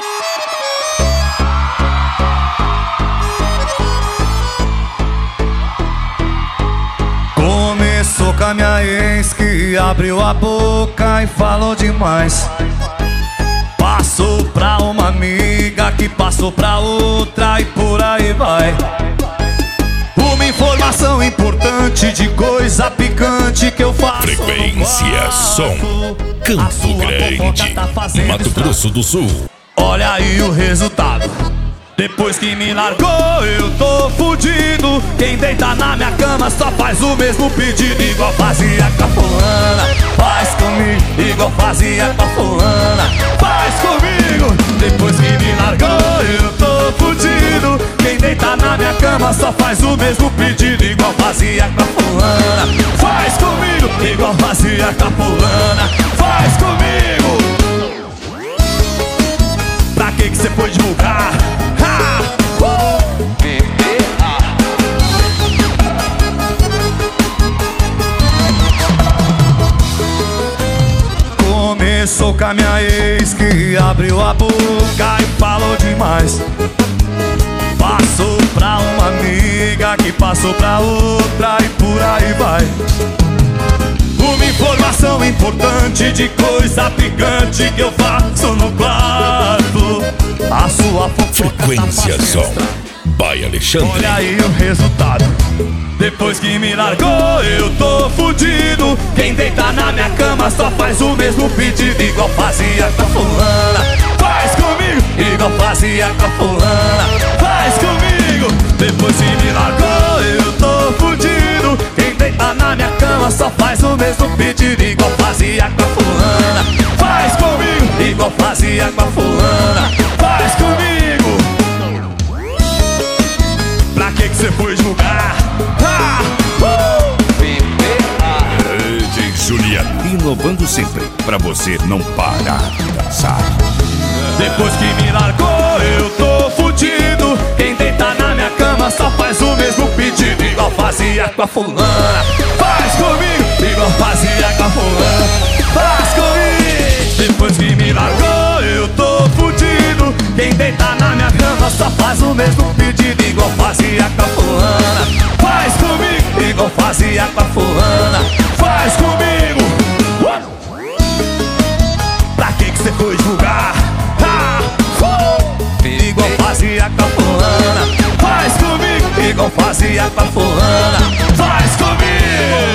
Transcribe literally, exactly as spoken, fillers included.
Começou com a minha ex que abriu a boca e falou demais. Passou pra uma amiga que passou pra outra e por aí vai. Uma informação importante de coisa picante que eu faço. Frequência Som Campo Grande, tá Mato Grosso do Sul. Olha aí o resultado. Depois que me largou eu tô fudido. Quem deita na minha cama só faz o mesmo pedido. Igual fazia com a fulana, faz comigo. Igual fazia com a fulana, faz comigo. Depois que me largou eu tô fudido. Quem deita na minha cama só faz o mesmo pedido. Igual fazia com a fulana, faz comigo. Igual fazia com a fulana, faz comigo. Pra que que você foi divulgar? Ha! Uh! Começou com a minha ex que abriu a boca e falou demais. Passou pra uma amiga que passou pra outra e por aí vai. Uma informação importante de coisa picante que eu faço no quarto. A sua fofoca Frequência tá Som by Alexandre. Olha aí o resultado. Depois que me largou eu tô fudido. Quem deita na minha cama só faz o mesmo pedido. Igual fazia com a fulana, faz comigo. Igual fazia com a fulana, faz comigo. Depois que me largou eu tô fudido. Quem deita na minha cama só faz o mesmo pedido. Igual fazia com a fulana, faz comigo. Igual fazia com a fulana, faz comigo. Pra que que você foi julgar? Ah! Uh! D J Juliano, inovando sempre pra você não parar de dançar. Depois que me largou eu tô fudido. Quem deita na minha cama só faz o mesmo pedido. Igual fazia com a fulana, faz comigo. Igual fazia com a fulana, faz comigo. Depois que me largou eu tô fudido. Quem deita na minha cama só faz o mesmo pedido. Igual fazia com a fulana, faz comigo. Igual fazia com a fulana, faz comigo. Uh! Pra que que você foi julgar? Ah! Uh! Igual fazia com a fulana, faz comigo. Igual fazia com a fulana, faz comigo.